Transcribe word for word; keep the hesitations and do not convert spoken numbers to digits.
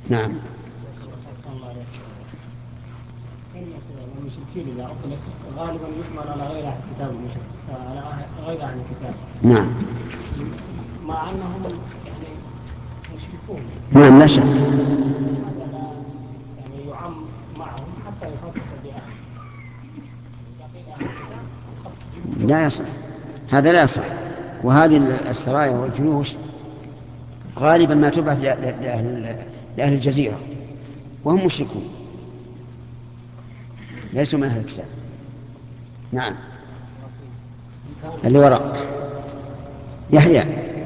نعم. المشركين إذا أطلق غالبا يحمل على غير أهل الكتاب المشرك، على غير أهل الكتاب. نعم. مع أنهم يعني مشركون. نعم لا شك. هذا لا يعني يعم معهم حتى يخصص بأهل. بقي أهل الكتاب يخصص. لا يصح، هذا لا يصح. وهذه السرايا والجيوش غالبا ما تبعث لأهل, لأهل الجزيرة وهم مشركون ليسوا من أهل الكتاب. نعم. اللي وراء يحيى.